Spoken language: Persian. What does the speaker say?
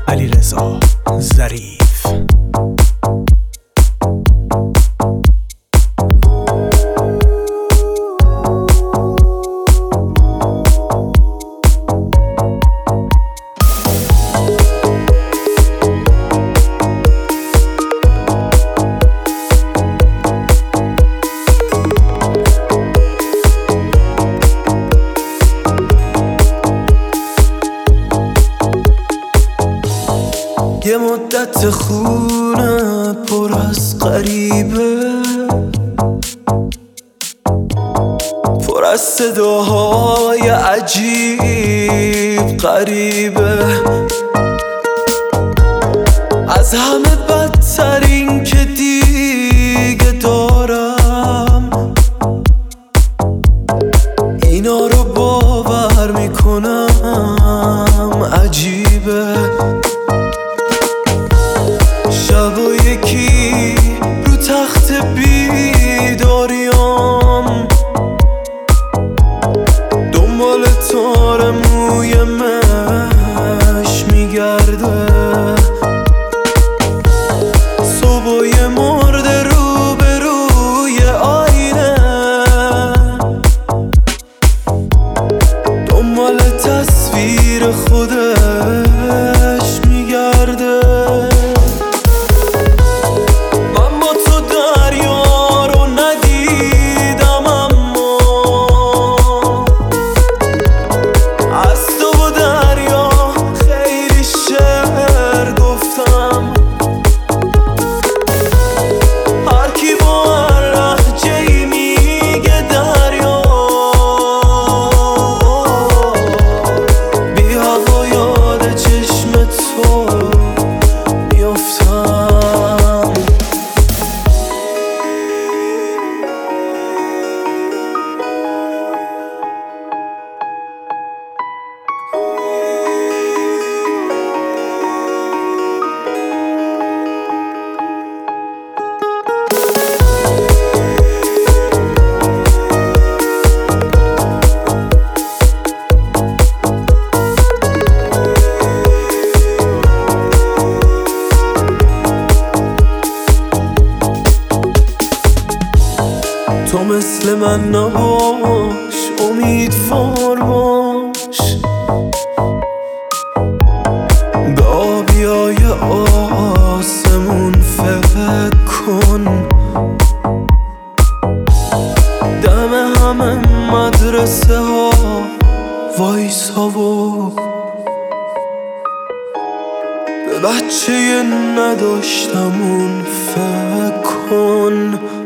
علیرضا ظریف. یه مدت خونه پر از غریبه، پر از صداهای عجیب غریبه، از همه بدتر این که دیگه دارم اینا رو باور میکنم. عجیبه شب و یکی رو تخت بیداریام دنبال تار موی مش میگرده، صبحای مرده روبروی آینه دنبال تصویر خودش میگرده. تو مثل من نباش، امیدوار باش، به آبیای آسمون فکر کن، دم همه مدرسه ها وایسا و به بچه نداشتمون فکر کن.